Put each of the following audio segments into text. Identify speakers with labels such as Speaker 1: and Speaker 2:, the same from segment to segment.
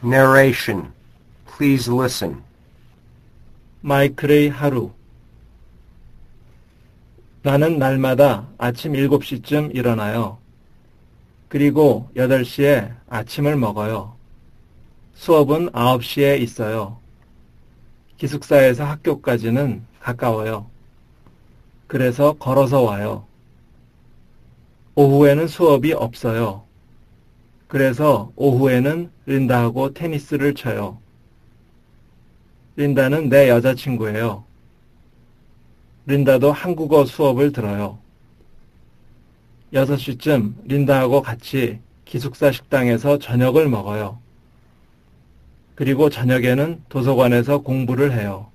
Speaker 1: Narration. Please listen.
Speaker 2: 마이클의 하루. 나는 날마다 아침 7시쯤 일어나요. 그리고 8시에 아침을 먹어요. 수업은 9시에 있어요. 기숙사에서 학교까지는 가까워요. 그래서 걸어서 와요. 오후에는 수업이 없어요. 그래서 오후에는 린다하고 테니스를 쳐요. 린다는 내 여자친구예요. 린다도 한국어 수업을 들어요. 6시쯤 린다하고 같이 기숙사 식당에서 저녁을 먹어요. 그리고 저녁에는 도서관에서 공부를 해요.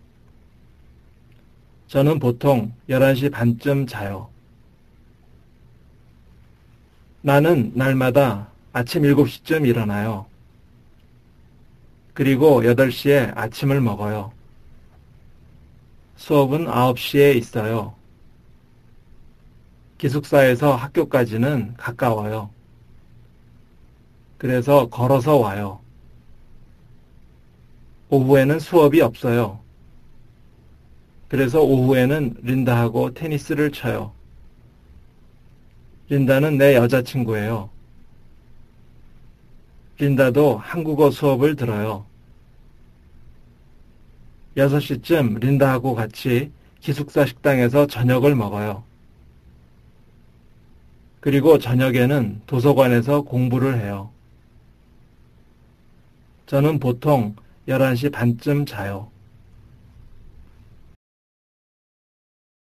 Speaker 2: 저는 보통 11시 반쯤 자요. 나는 날마다 아침 7시쯤 일어나요. 그리고 8시에 아침을 먹어요. 수업은 9시에 있어요. 기숙사에서 학교까지는 가까워요. 그래서 걸어서 와요. 오후에는 수업이 없어요. 그래서 오후에는 린다하고 테니스를 쳐요. 린다는 내 여자친구예요. 린다도 한국어 수업을 들어요. 6시쯤 린다하고 같이 기숙사 식당에서 저녁을 먹어요. 그리고 저녁에는 도서관에서 공부를 해요. 저는 보통 11시 반쯤 자요.